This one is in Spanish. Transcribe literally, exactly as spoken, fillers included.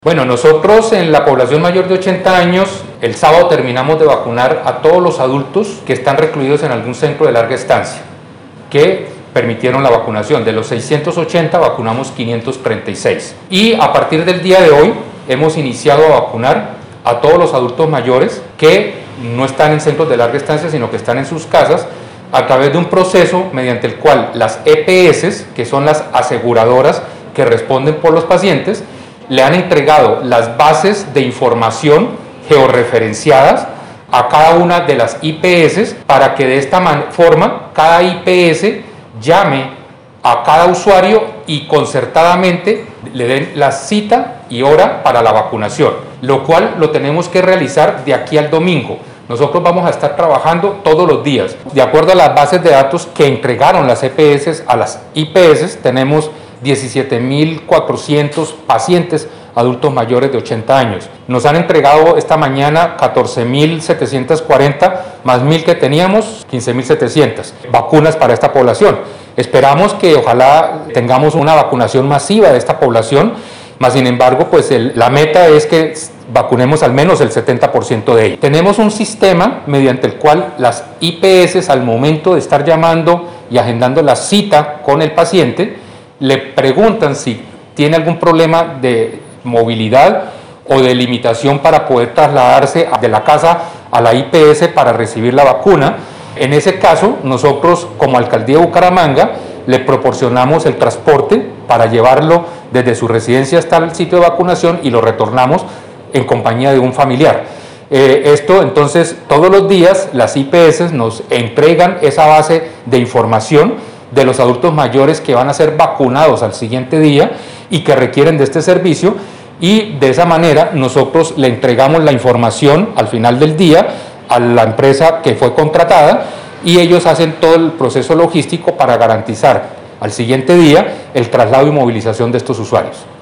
Bueno, nosotros en la población mayor de ochenta años, el sábado terminamos de vacunar a todos los adultos que están recluidos en algún centro de larga estancia, que permitieron la vacunación. De los seiscientos ochenta vacunamos quinientos treinta y seis. Y a partir del día de hoy hemos iniciado a vacunar a todos los adultos mayores que no están en centros de larga estancia, sino que están en sus casas, a través de un proceso mediante el cual las E P S, que son las aseguradoras que responden por los pacientes, le han entregado las bases de información georreferenciadas a cada una de las I P S para que de esta forma cada I P S llame a cada usuario y concertadamente le den la cita y hora para la vacunación, lo cual lo tenemos que realizar de aquí al domingo. Nosotros vamos a estar trabajando todos los días. De acuerdo a las bases de datos que entregaron las E P S a las I P S, tenemos diecisiete mil cuatrocientos pacientes adultos mayores de ochenta años. Nos han entregado esta mañana catorce mil setecientos cuarenta, más mil que teníamos, quince mil setecientos vacunas para esta población. Esperamos que ojalá tengamos una vacunación masiva de esta población, mas sin embargo, pues el, la meta es que vacunemos al menos el setenta por ciento de ellos. Tenemos un sistema mediante el cual las I P S, al momento de estar llamando y agendando la cita con el paciente, le preguntan si tiene algún problema de movilidad o de limitación para poder trasladarse de la casa a la I P S para recibir la vacuna. En ese caso, nosotros como Alcaldía de Bucaramanga le proporcionamos el transporte para llevarlo desde su residencia hasta el sitio de vacunación y lo retornamos en compañía de un familiar. Eh, esto entonces todos los días las I P S nos entregan esa base de información de los adultos mayores que van a ser vacunados al siguiente día y que requieren de este servicio, y de esa manera nosotros le entregamos la información al final del día a la empresa que fue contratada y ellos hacen todo el proceso logístico para garantizar al siguiente día el traslado y movilización de estos usuarios.